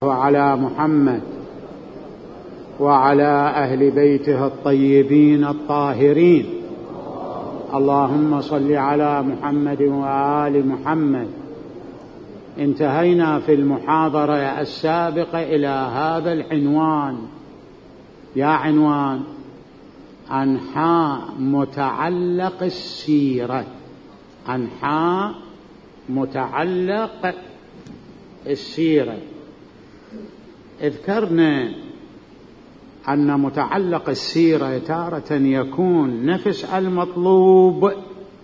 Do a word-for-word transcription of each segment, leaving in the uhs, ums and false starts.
وعلى محمد وعلى أهل بيته الطيبين الطاهرين. اللهم صل على محمد وآل محمد. انتهينا في المحاضرة السابقة إلى هذا العنوان، يا عنوان أنحاء متعلق السيرة. أنحاء متعلق السيرة. اذكرنا أن متعلق السيرة تارة يكون نفس المطلوب،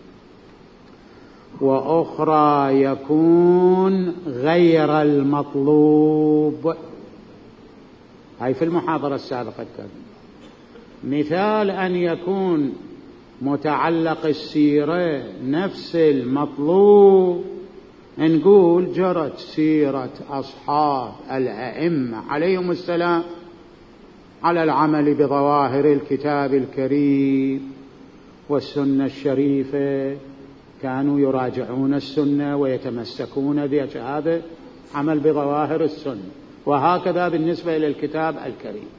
وأخرى يكون غير المطلوب. هاي في المحاضرة السابقة كان مثال أن يكون متعلق السيرة نفس المطلوب، نقول جرت سيرة أصحاب الأئمة عليهم السلام على العمل بظواهر الكتاب الكريم والسنة الشريفة، كانوا يراجعون السنة ويتمسكون بهذا عمل بظواهر السنة، وهكذا بالنسبة إلى الكتاب الكريم.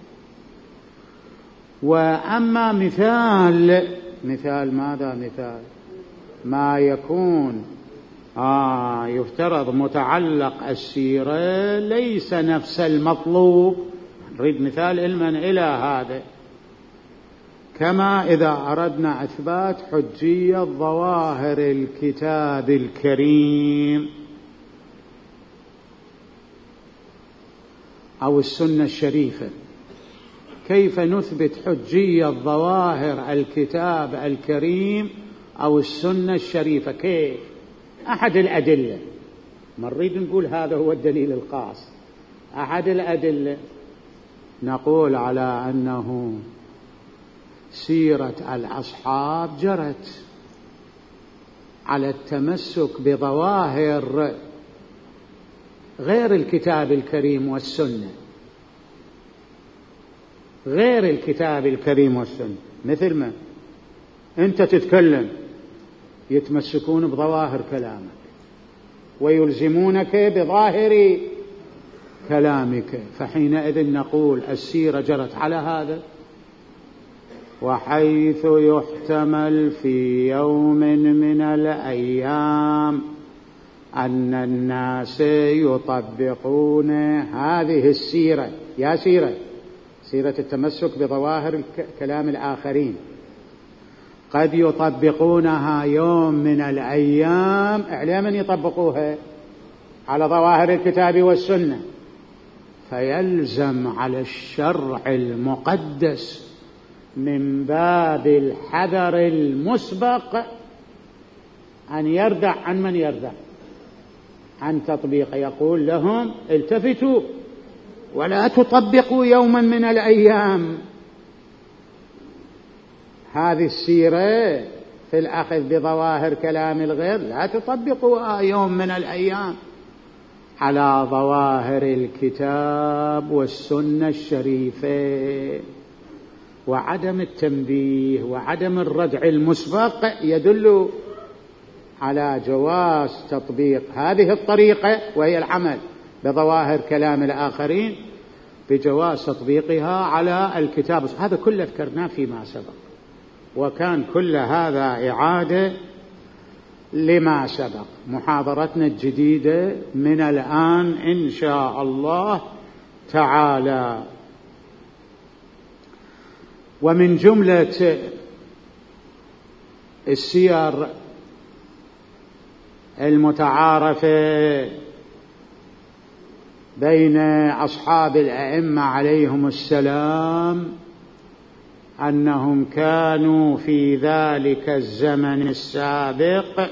وأما مثال مثال ماذا مثال ما يكون آه يفترض متعلق السيرة ليس نفس المطلوب، نريد مثال علما إلى هذا، كما إذا أردنا إثبات حجية ظواهر الكتاب الكريم أو السنة الشريفة، كيف نثبت حجية ظواهر الكتاب الكريم أو السنة الشريفة؟ كيف؟ أحد الأدلة، ما نريد نقول هذا هو الدليل الخاص، أحد الأدلة نقول على أنه سيرة الأصحاب جرت على التمسك بظواهر غير الكتاب الكريم والسنة، غير الكتاب الكريم والسنة. مثل ما أنت تتكلم يتمسكون بظواهر كلامك ويلزمونك بظاهر كلامك، فحينئذ نقول السيرة جرت على هذا. وحيث يحتمل في يوم من الأيام أن الناس يطبقون هذه السيرة، يا سيرة سيرة التمسك بظواهر كلام الآخرين، قد يطبقونها يوم من الأيام على من يطبقوها؟ على ظواهر الكتاب والسنة، فيلزم على الشرع المقدس من باب الحذر المسبق أن يردع عن من يردع عن تطبيق، يقول لهم التفتوا ولا تطبقوا يوما من الأيام هذه السيرة في الأخذ بظواهر كلام الغير، لا تطبقوا يوم من الأيام على ظواهر الكتاب والسنة الشريفة. وعدم التنبيه وعدم الردع المسبق يدل على جواز تطبيق هذه الطريقة، وهي العمل بظواهر كلام الآخرين، بجواز تطبيقها على الكتاب. هذا كله ذكرناه فيما سبق، وكان كل هذا إعادة لما سبق. محاضرتنا الجديدة من الآن إن شاء الله تعالى. ومن جملة السير المتعارفة بين أصحاب الأئمة عليهم السلام أنهم كانوا في ذلك الزمن السابق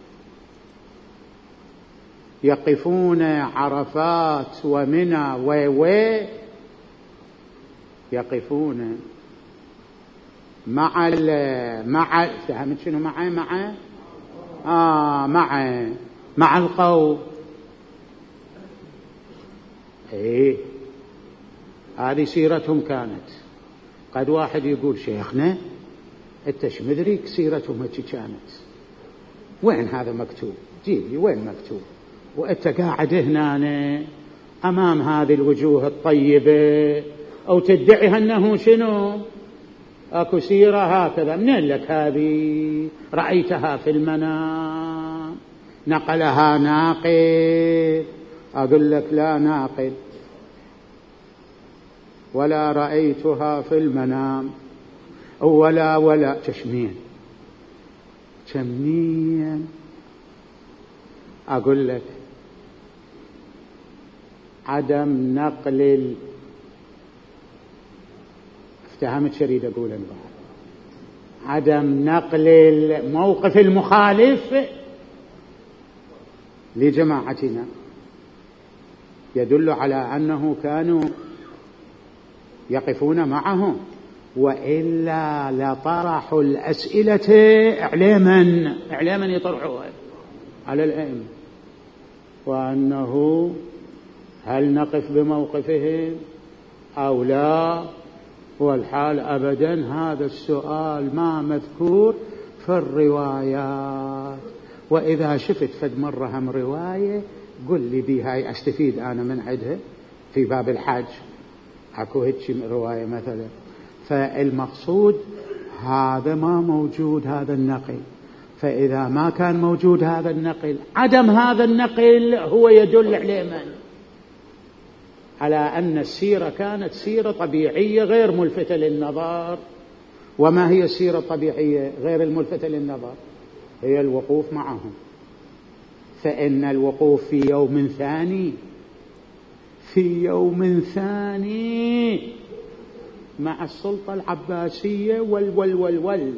يقفون عرفات ومنى ووي، يقفون مع ال مع فهمت شنو مع مع آه مع مع القوم. إيه هذه سيرتهم كانت. قد واحد يقول شيخنا أنت شو مدريك سيرتهم هيك كانت؟ وين هذا مكتوب؟ جيب لي وين مكتوب؟ وأنت قاعد هنا أمام هذه الوجوه الطيبة، أو تدعي أنه شنو أكو سيرة هكذا؟ منين لك هذه؟ رأيتها في المنام، نقلها ناقل. أقول لك لا ناقل، ولا رأيتها في المنام، ولا ولا تشمين تشمين. أقول لك عدم نقل ال... افتهمت شريد أقول أنا بعد. عدم نقل الموقف المخالف لجماعتنا يدل على أنه كانوا يقفون معهم، وإلا لطرحوا الأسئلة إعلاما إعلاما يطرحوها على الأئمة، وأنه هل نقف بموقفهم أو لا؟ والحال أبدا هذا السؤال ما مذكور في الروايات. وإذا شفت فد مرة هم رواية قل لي بها أستفيد أنا من عدها. في باب الحج أكو هيك رواية مثلا، فالمقصود هذا ما موجود هذا النقل. فإذا ما كان موجود هذا النقل، عدم هذا النقل هو يدل علما على أن السيرة كانت سيرة طبيعية غير ملفتة للنظر. وما هي السيرة الطبيعية غير الملفتة للنظر؟ هي الوقوف معهم. فإن الوقوف في يوم ثاني في يوم ثاني مع السلطة العباسية والول والول،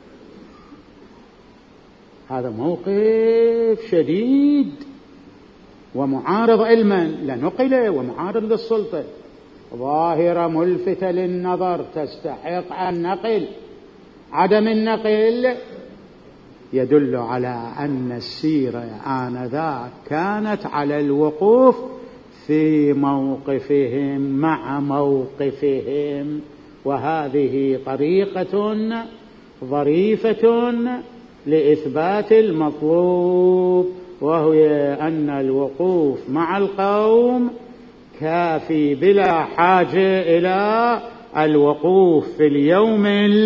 هذا موقف شديد ومعارض علما لنقله، ومعارض للسلطة، ظاهرة ملفتة للنظر تستحق النقل. عدم النقل يدل على أن السيرة آنذاك كانت على الوقوف في موقفهم مع موقفهم. وهذه طريقة ظريفة لإثبات المطلوب، وهي أن الوقوف مع القوم كافي بلا حاجة إلى الوقوف في اليوم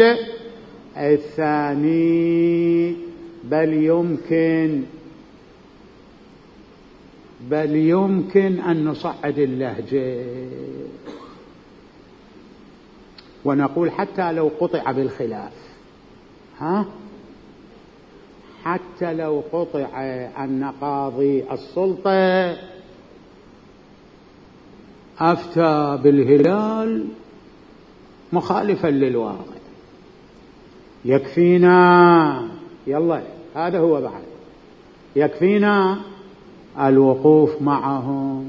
الثاني. بل يمكن بل يمكن أن نصعد اللهجة ونقول حتى لو قطع بالخلاف، ها حتى لو قطع أن قاضي السلطة أفتى بالهلال مخالفا للواقع، يكفينا يلا هذا هو بعد يكفينا الوقوف معهم.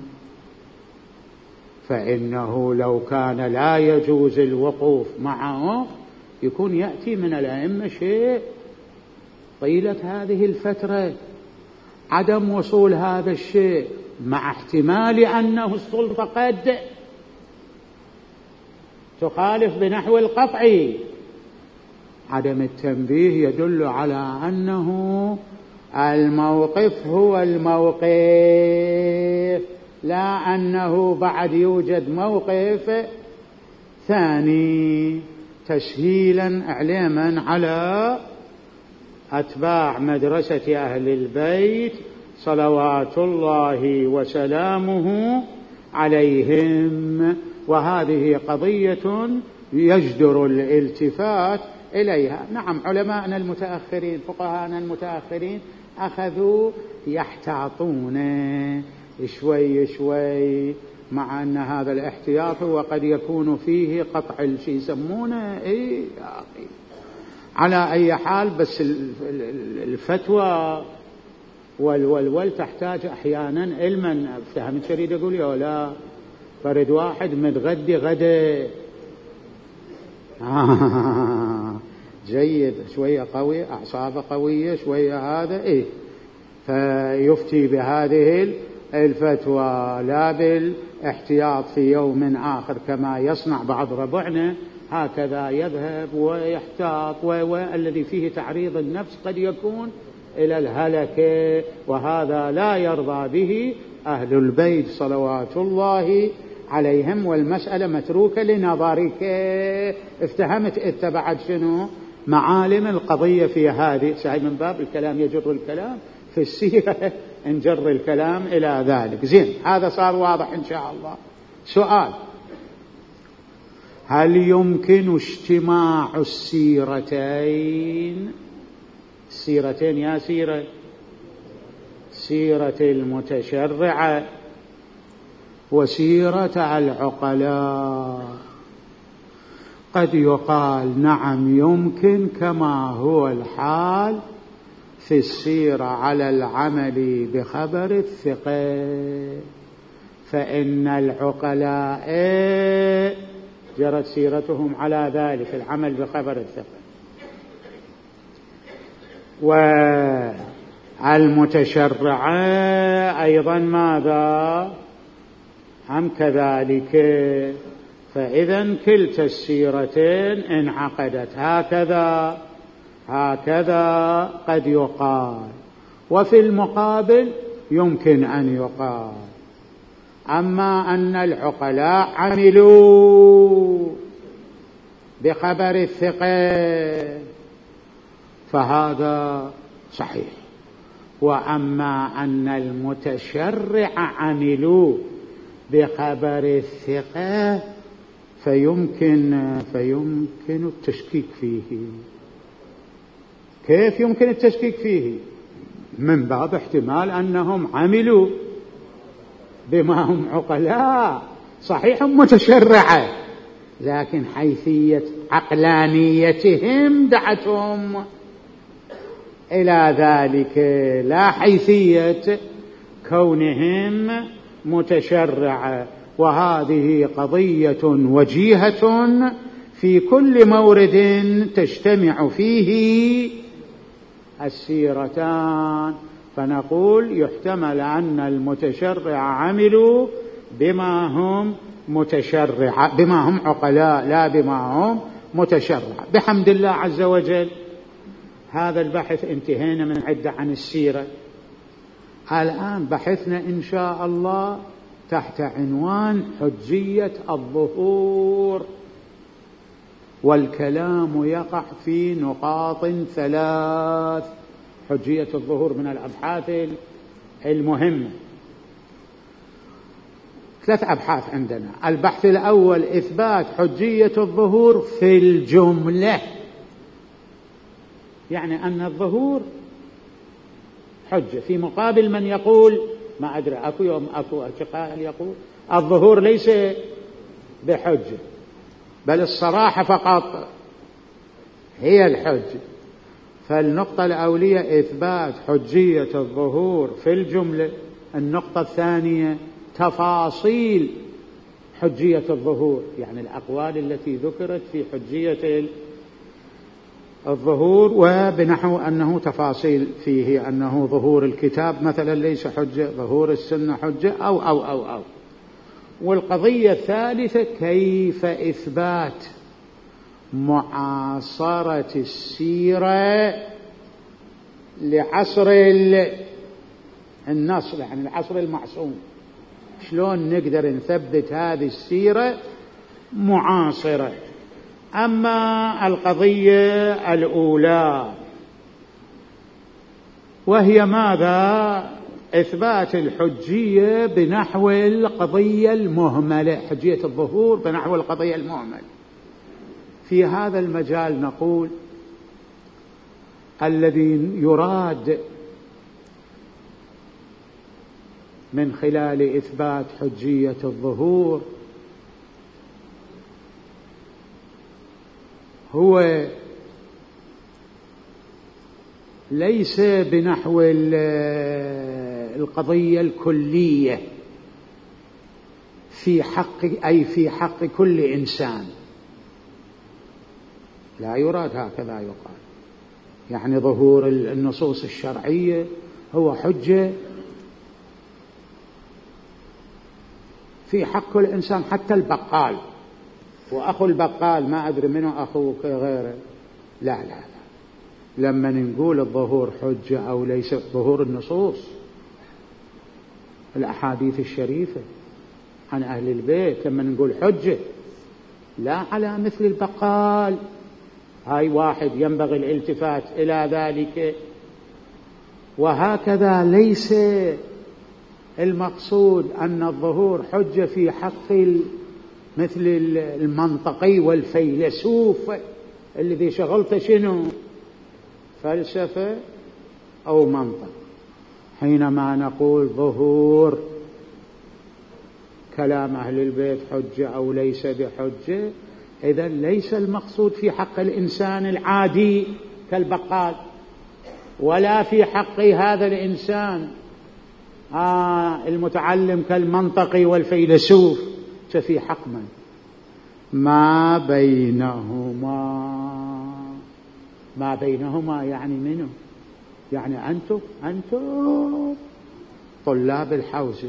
فإنه لو كان لا يجوز الوقوف معهم يكون يأتي من الأئمة شيء طيلة هذه الفترة عدم وصول هذا الشيء، مع احتمال أنه السلطة قد تخالف بنحو القطعي. عدم التنبيه يدل على أنه الموقف هو الموقف، لا أنه بعد يوجد موقف ثاني، تسهيلا إعلاما على أتباع مدرسة أهل البيت صلوات الله وسلامه عليهم. وهذه قضية يجدر الالتفات إليها. نعم، علماءنا المتأخرين فقهاءنا المتأخرين أخذوا يحتاطون شوي شوي، مع أن هذا الاحتياط وقد يكون فيه قطع الشيء يسمونه إيه يا أخي. على أي حال، بس الفتوى والولول تحتاج أحيانا علما. فهمت شريد يقول يا لا فرد واحد متغدي غدا آه جيد، شوية قوي، أعصابه قوية شوية، هذا إيه، فيفتي بهذه الفتوى لا بالاحتياط في يوم آخر كما يصنع بعض ربعنا. هكذا يذهب ويحتاط، والذي فيه تعريض النفس قد يكون إلى الهلكة، وهذا لا يرضى به أهل البيت صلوات الله عليهم، والمسألة متروكة لنظرك. افتهمت اتبعت شنو معالم القضية في هذه. سعيد من باب الكلام يجر الكلام في السيرة، نجر الكلام إلى ذلك. زين، هذا صار واضح إن شاء الله. سؤال: هل يمكن اجتماع السيرتين؟ السيرتين يا سيرة، سيرة المتشرعة وسيرة العقلاء. قد يقال نعم يمكن، كما هو الحال في السيرة على العمل بخبر الثقة، فإن العقلاء جرت سيرتهم على ذلك العمل بخبر الثقة، والمتشرعة أيضا ماذا؟ هم كذلك. فإذا كلتا السيرتين انعقدت. هكذا هكذا قد يقال. وفي المقابل يمكن أن يقال أما أن العقلاء عملوا بخبر الثقة فهذا صحيح، وأما أن المتشرع عملوا بخبر الثقة فيمكن فيمكن التشكيك فيه. كيف يمكن التشكيك فيه؟ من باب احتمال أنهم عملوا بما هم عقلاء، صحيح متشرعة، لكن حيثية عقلانيتهم دعتهم إلى ذلك، لا حيثية كونهم متشرعة. وهذه قضية وجيهة في كل مورد تجتمع فيه السيرتان، فنقول يحتمل أن المتشرع عملوا بما هم متشرع، بما هم عقلاء، لا بما هم متشرع. بحمد الله عز وجل هذا البحث انتهينا من عدة عن السيرة. الآن بحثنا إن شاء الله تحت عنوان حجية الظهور، والكلام يقع في نقاط ثلاث. حجية الظهور من الأبحاث المهمة. ثلاث أبحاث عندنا. البحث الأول إثبات حجية الظهور في الجملة، يعني أن الظهور حجة، في مقابل من يقول ما أدري أكو يوم أكو أشقاء يقول الظهور ليس بحجة، بل الصراحة فقط هي الحجة. فالنقطة الأولية إثبات حجية الظهور في الجملة. النقطة الثانية تفاصيل حجية الظهور، يعني الأقوال التي ذكرت في حجية الظهور، وبنحو أنه تفاصيل فيه، أنه ظهور الكتاب مثلا ليس حجة، ظهور السنة حجة، أو أو أو أو. والقضية الثالثة كيف إثبات معاصرة السيرة لعصر النصر، يعني العصر المعصوم. شلون نقدر نثبت هذه السيرة معاصرة؟ أما القضية الأولى وهي ماذا؟ إثبات الحجية بنحو القضية المهملة، حجية الظهور بنحو القضية المهملة. في هذا المجال نقول الذي يراد من خلال إثبات حجية الظهور هو ليس بنحو القضية الكلية في حق، أي في حق كل إنسان، لا يراد هكذا يقال. يعني ظهور النصوص الشرعية هو حجة في حق كل إنسان، حتى البقال وأخو البقال ما أدري منه أخوك غيره، لا لا لا. لما نقول الظهور حجة أو ليس، ظهور النصوص الأحاديث الشريفة عن أهل البيت لما نقول حجة، لا على مثل البقال. هاي واحد ينبغي الالتفات إلى ذلك. وهكذا ليس المقصود أن الظهور حجة في حق مثل المنطقي والفيلسوف الذي شغلته شنو؟ فلسفة أو منطق. حينما نقول ظهور كلام أهل البيت حجة أو ليس بحجة، إذن ليس المقصود في حق الإنسان العادي كالبقال، ولا في حق هذا الإنسان آه المتعلم كالمنطقي والفيلسوف، ففي حق من ما بينهما. ما بينهما يعني منه؟ يعني أنتم أنتم طلاب الحوزة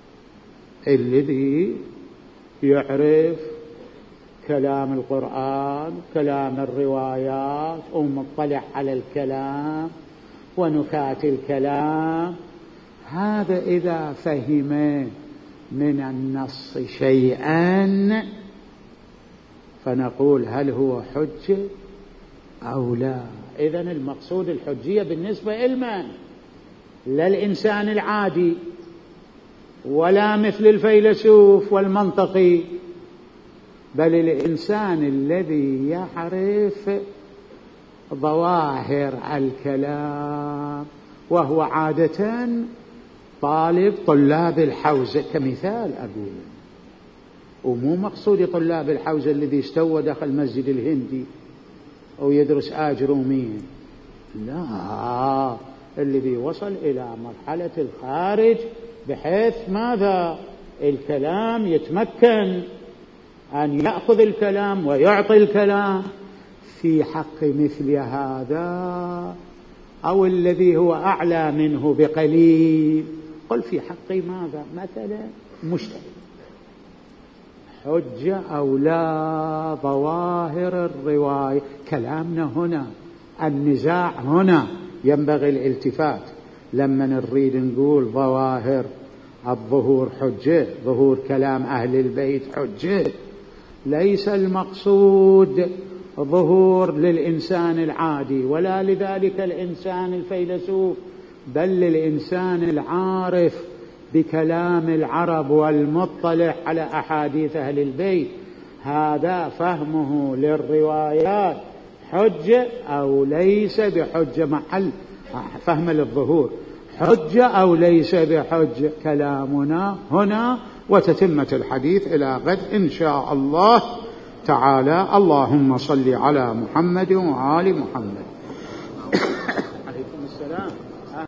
الذي يعرف كلام القرآن، كلام الروايات، ومطلع على الكلام ونكات الكلام، هذا إذا فهم من النص شيئا فنقول هل هو حجة أو لا. إذن المقصود الحجية بالنسبة إلمن؟ لا الإنسان العادي ولا مثل الفيلسوف والمنطقي، بل الإنسان الذي يعرف ظواهر الكلام، وهو عادة طالب طلاب الحوزة كمثال أقول، ومو مقصود طلاب الحوزة الذي استوى داخل المسجد الهندي أو يدرس آجرومين، لا، الذي وصل إلى مرحلة الخارج بحيث ماذا؟ الكلام يتمكن أن يأخذ الكلام ويعطي الكلام. في حق مثل هذا أو الذي هو أعلى منه بقليل، قل في حق ماذا؟ مثلا مجتهد، حجة أو لا؟ ظواهر الرواية. كلامنا هنا، النزاع هنا ينبغي الالتفات لما نريد نقول ظواهر الظهور حجة، ظهور كلام أهل البيت حجة. ليس المقصود ظهور للإنسان العادي ولا لذلك الإنسان الفيلسوف، بل للإنسان العارف بكلام العرب والمطلع على أحاديث أهل البيت، هذا فهمه للروايات حجة أو ليس بحجة، محل فهم للظهور حجة أو ليس بحجة. كلامنا هنا وتتمة الحديث إلى غد إن شاء الله تعالى. اللهم صل على محمد وآل محمد. عليكم السلام.